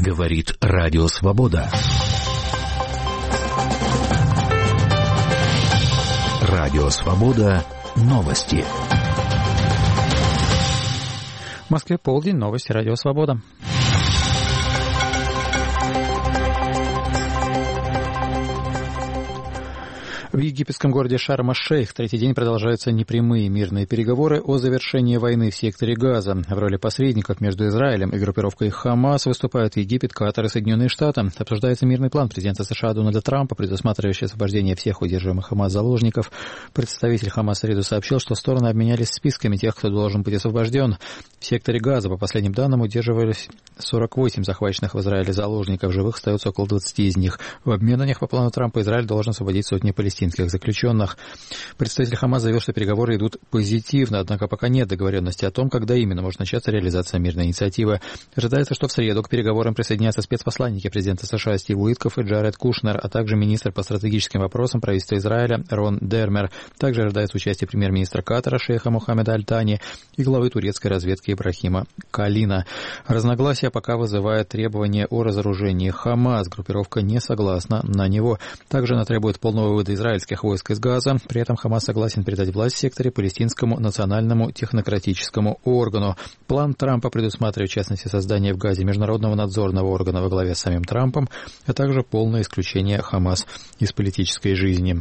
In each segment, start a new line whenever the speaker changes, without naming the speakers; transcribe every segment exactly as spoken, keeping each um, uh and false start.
Говорит Радио Свобода. Радио Свобода. Новости.
В Москве полдень. Новости Радио Свобода. В египетском городе Шарм-аш-Шейх третий день продолжаются непрямые мирные переговоры о завершении войны в секторе Газа. В роли посредников между Израилем и группировкой Хамас выступают Египет, Катар и Соединенные Штаты. Обсуждается мирный план президента США Дональда Трампа, предусматривающий освобождение всех удерживаемых Хамас заложников. Представитель Хамас в среду сообщил, что стороны обменялись списками тех, кто должен быть освобожден. В секторе Газа, по последним данным, удерживались сорок восемь захваченных в Израиле заложников. Живых остается около двадцати из них. В обмен на них, по плану Трампа, Израиль должен освободить сотни палестинцев. заключенных. Представитель Хамас заявил, что переговоры идут позитивно, однако пока нет договоренности о том, когда именно может начаться реализация мирной инициативы. Ожидается, что в среду к переговорам присоединятся спецпосланники президента США Стив Уиткоф и Джаред Кушнер, а также министр по стратегическим вопросам правительства Израиля Рон Дермер. Также ожидается участие премьер-министра Катара шейха Мухаммеда Аль-Тани и главы турецкой разведки Ибрахима Калина. Разногласия пока вызывает требование о разоружении Хамас. Группировка не согласна на него. Также она требует полного вывода израильских войск из Газа. При этом Хамас согласен передать власть в секторе палестинскому национальному технократическому органу. План Трампа предусматривает, в частности, создание в Газе международного надзорного органа во главе с самим Трампом, а также полное исключение Хамас из политической жизни.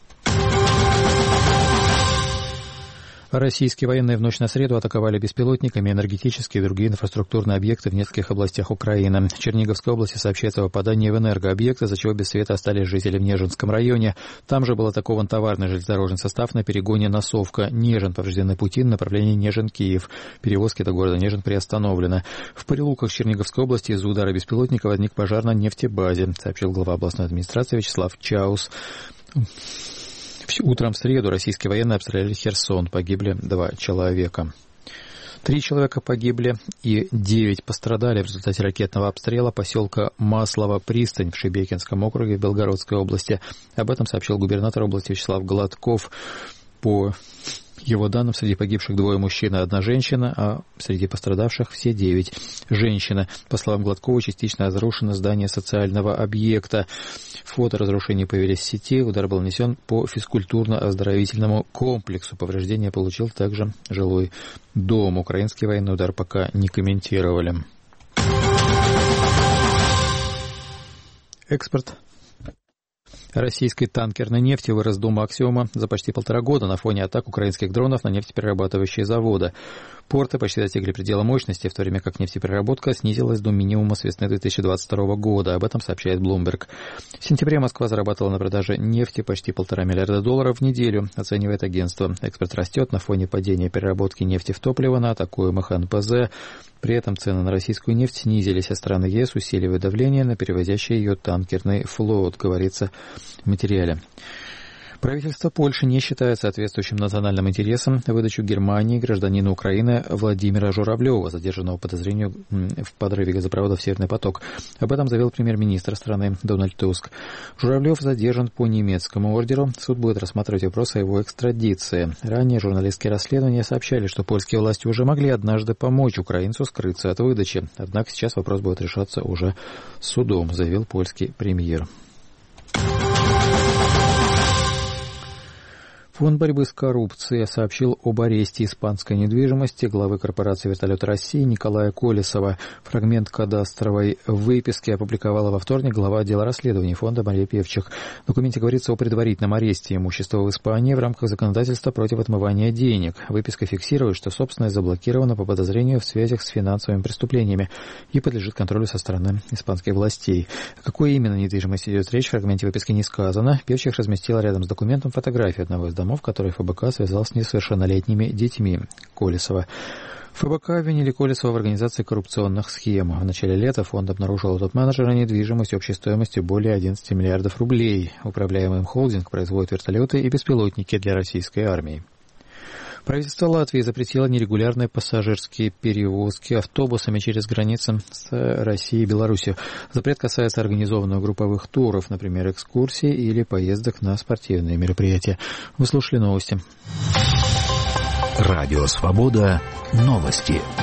Российские военные в ночь на среду атаковали беспилотниками энергетические и другие инфраструктурные объекты в нескольких областях Украины. В Черниговской области сообщается о попадании в энергообъекты, из-за чего без света остались жители в Нежинском районе. Там же был атакован товарный железнодорожный состав на перегоне Носовка-Нежин. Повреждены пути на направлении Нежин-Киев. Перевозки до города Нежин приостановлены. В Прилуках Черниговской области из-за удара беспилотника возник пожар на нефтебазе, сообщил глава областной администрации Вячеслав Чаус. Утром в среду российские военные обстреляли Херсон. Погибли два человека. Три человека погибли и девять пострадали в результате ракетного обстрела поселка Маслово-Пристань в Шебекинском округе в Белгородской области. Об этом сообщил губернатор области Вячеслав Гладков. По его данным, среди погибших двое мужчин и одна женщина, а среди пострадавших все девять женщины. По словам Гладкова, частично разрушено здание социального объекта. Фото разрушений появились в сети. Удар был нанесен по физкультурно-оздоровительному комплексу. Повреждения получил также жилой дом. Украинский военный удар пока не комментировали. Экспорт российской танкерной нефти вырос до максимума за почти полтора года на фоне атак украинских дронов на нефтеперерабатывающие заводы. Порты почти достигли предела мощности, в то время как нефтепереработка снизилась до минимума с весны две тысячи двадцать второго года. Об этом сообщает Bloomberg. В сентябре Москва зарабатывала на продаже нефти почти полтора миллиарда долларов в неделю, оценивает агентство. Экспорт растет на фоне падения переработки нефти в топливо на атакуемых эн пэ зэ. При этом цены на российскую нефть снизились, а страны ЕС усиливают давление на перевозящий ее танкерный флот, говорится в материале. Правительство Польши не считает соответствующим национальным интересам выдачу Германии гражданину Украины Владимира Журавлева, задержанного по подозрению в подрыве газопровода «Северный поток». Об этом заявил премьер-министр страны Дональд Туск. Журавлев задержан по немецкому ордеру. Суд будет рассматривать вопрос о его экстрадиции. Ранее журналистские расследования сообщали, что польские власти уже могли однажды помочь украинцу скрыться от выдачи. Однако сейчас вопрос будет решаться уже судом, заявил польский премьер. Фонд борьбы с коррупцией сообщил об аресте испанской недвижимости главы корпорации «Вертолеты России» Николая Колесова. Фрагмент кадастровой выписки опубликовала во вторник глава отдела расследований фонда Мария Певчих. В документе говорится о предварительном аресте имущества в Испании в рамках законодательства против отмывания денег. Выписка фиксирует, что собственность заблокирована по подозрению в связях с финансовыми преступлениями и подлежит контролю со стороны испанских властей. О какой именно недвижимости идет речь, в фрагменте выписки не сказано. Певчих разместила рядом с документом фотографию одного из домов, который эф бэ ка связал с несовершеннолетними детьми Колесова. эф бэ ка обвинили Колесова в организации коррупционных схем. В начале лета фонд обнаружил у топ-менеджера недвижимость общей стоимостью более одиннадцати миллиардов рублей. Управляемый им холдинг производит вертолеты и беспилотники для российской армии. Правительство Латвии запретило нерегулярные пассажирские перевозки автобусами через границы с Россией и Беларусью. Запрет касается организованных групповых туров, например, экскурсий или поездок на спортивные мероприятия. Вы слушали новости.
Радио Свобода. Новости.